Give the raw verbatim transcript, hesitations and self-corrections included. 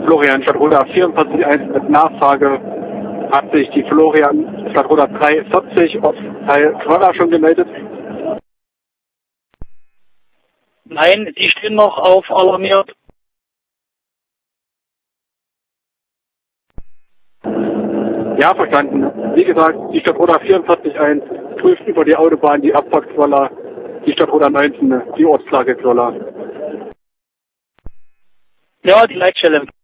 Florian, Stadtruder vierundvierzig eins mit Nachfrage. Hat sich die Florian Stadtruder dreihundertvierzig Ortsteil Quella schon gemeldet? Nein, die stehen noch auf alarmiert. Ja, verstanden. Wie gesagt, die Stadtruder vierundvierzig eins prüft über die Autobahn die Abfahrt Quella, die Stadtruder neunzehn die Ortslage Quella. Ja, die Leitstelle.